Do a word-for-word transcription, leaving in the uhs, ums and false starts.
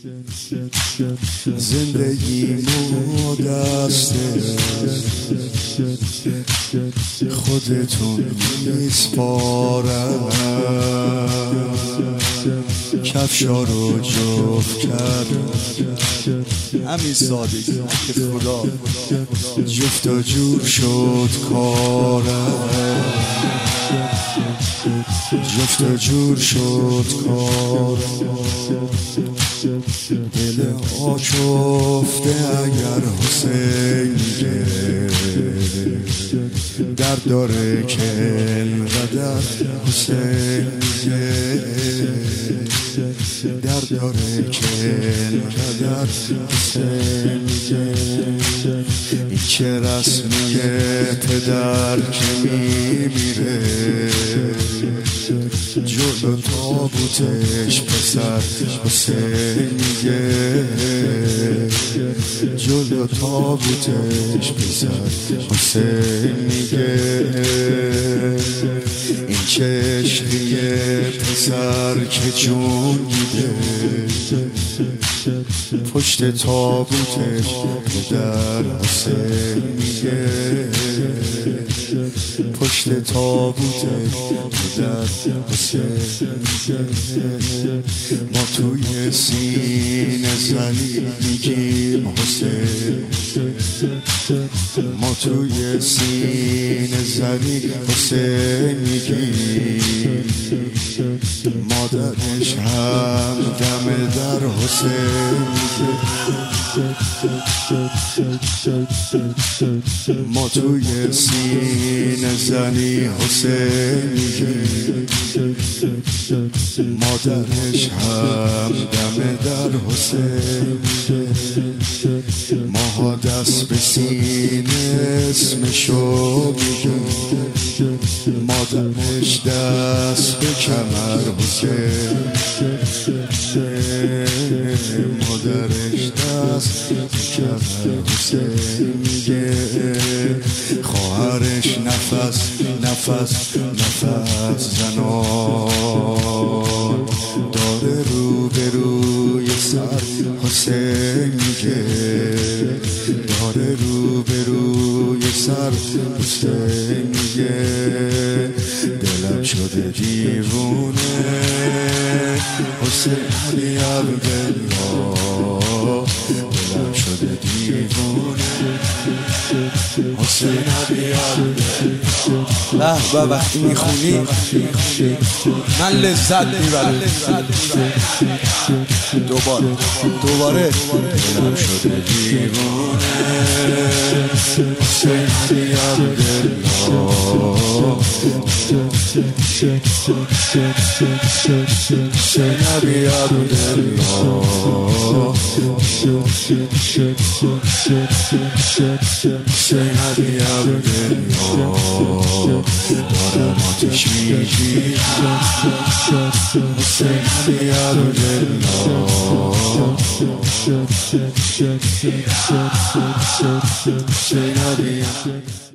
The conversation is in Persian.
زندگی مو دست خودتون میسپارم، کفشا رو جفت کردم، همین سادگی که خدا جفت و جور شد کارم، جفت و جور شد کارم. دل آشفته اگر حسین درد داره که اینقدر حسین درد داره که اینقدر حسین. این که رسمیه پدر که میمیره جلو تابوتش پسر حسین میگه، جلو تابوتش پسر حسین میگه. این که عشقیه پسر که جون میده پشت تابوتش پدر حسین میگه، پشت تابوتش پدر حسین میگه. ما توی سینه زنی میگیم حسین، ما توی سینه زنی حسین میگیم. مادرش هم دم در حسین میگه، ما توی سینه زنی حسین میگیم. مادرش هم دم در حسین میگه. ماها دست به سینه اسمشو میگیم، مادرش دست به کمر حسین، مادرش دست به کمر حسین میگه. خواهرش نفس نفس نفس زنان داره رو به روی سر حسین میگه، داره رو به روی سر حسین میگه. دلم شده دیوونه حسین علی عبدالله، دلم شده دیوونه حسین علی عبدالله. به به وقتی میخونی من لذت میبرم. دوباره دوباره دلم شده دیوونه حسین علی عبدالله، حسین علی عبدالله، حسین علی عبدالله. دارم آتش میگیرم حسین علی عبدالله، حسین علی عبدالله.